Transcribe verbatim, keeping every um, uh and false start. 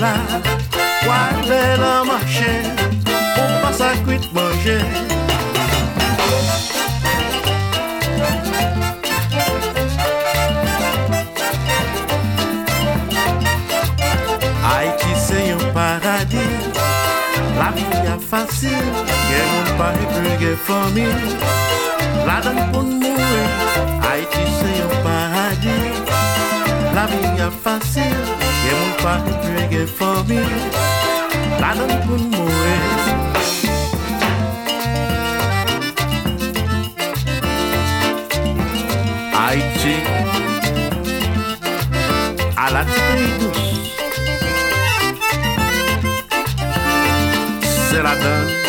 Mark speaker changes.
Speaker 1: là, ouais, belle marché, on passe à cuite manger. Haïti c'est un paradis, la vie est facile, y'a mon pari plus que famille, la donne pour mourir. Haïti c'est un paradis, la vie est facile, y'a mon pari plus que famille, la donne pour mourir. Haïti, à la petite douce, c'est la donne.